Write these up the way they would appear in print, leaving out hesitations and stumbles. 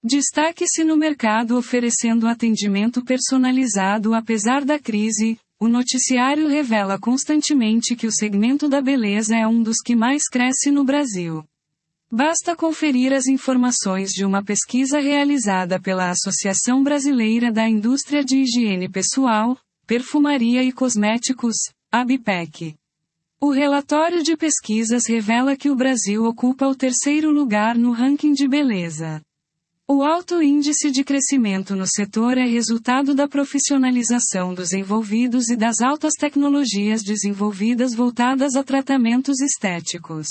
Destaque-se no mercado oferecendo atendimento personalizado apesar da crise. O noticiário revela constantemente que o segmento da beleza é um dos que mais cresce no Brasil. Basta conferir as informações de uma pesquisa realizada pela Associação Brasileira da Indústria de Higiene Pessoal, Perfumaria e Cosméticos, ABPEC. O relatório de pesquisas revela que o Brasil ocupa o terceiro lugar no ranking de beleza. O alto índice de crescimento no setor é resultado da profissionalização dos envolvidos e das altas tecnologias desenvolvidas voltadas a tratamentos estéticos.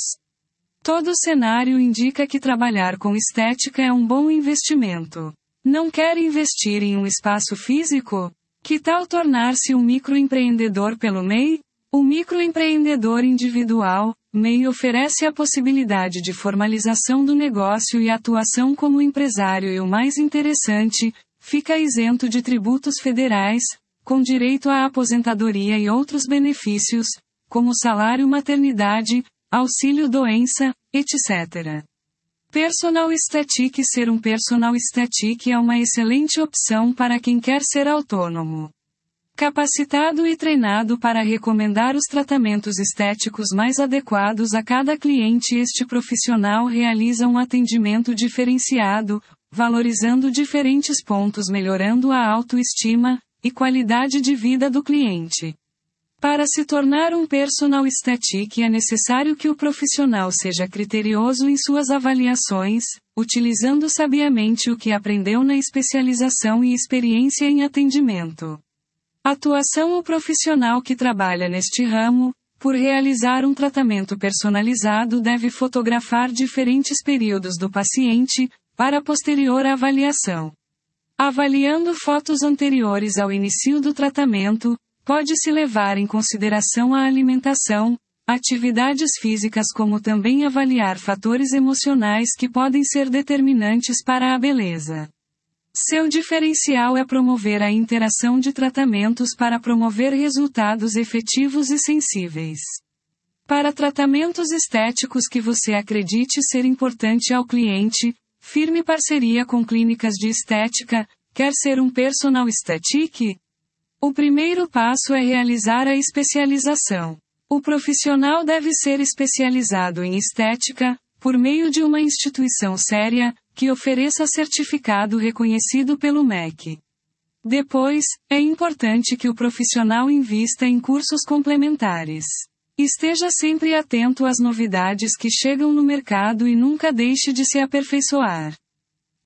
Todo cenário indica que trabalhar com estética é um bom investimento. Não quer investir em um espaço físico? Que tal tornar-se um microempreendedor pelo MEI? O microempreendedor individual, MEI, oferece a possibilidade de formalização do negócio e atuação como empresário e, o mais interessante, fica isento de tributos federais, com direito à aposentadoria e outros benefícios, como salário maternidade, auxílio-doença, etc. Personal Static. Ser um Personal Static é uma excelente opção para quem quer ser autônomo. Capacitado e treinado para recomendar os tratamentos estéticos mais adequados a cada cliente, este profissional realiza um atendimento diferenciado, valorizando diferentes pontos, melhorando a autoestima e qualidade de vida do cliente. Para se tornar um Personal Static é necessário que o profissional seja criterioso em suas avaliações, utilizando sabiamente o que aprendeu na especialização e experiência em atendimento. Atuação. O profissional que trabalha neste ramo, por realizar um tratamento personalizado, deve fotografar diferentes períodos do paciente, para posterior avaliação. Avaliando fotos anteriores ao início do tratamento, pode-se levar em consideração a alimentação, atividades físicas, como também avaliar fatores emocionais que podem ser determinantes para a beleza. Seu diferencial é promover a interação de tratamentos para promover resultados efetivos e sensíveis. Para tratamentos estéticos que você acredite ser importante ao cliente, firme parceria com clínicas de estética. Quer ser um Personal Static? O primeiro passo é realizar a especialização. O profissional deve ser especializado em estética, por meio de uma instituição séria, que ofereça certificado reconhecido pelo MEC. Depois, é importante que o profissional invista em cursos complementares. Esteja sempre atento às novidades que chegam no mercado e nunca deixe de se aperfeiçoar.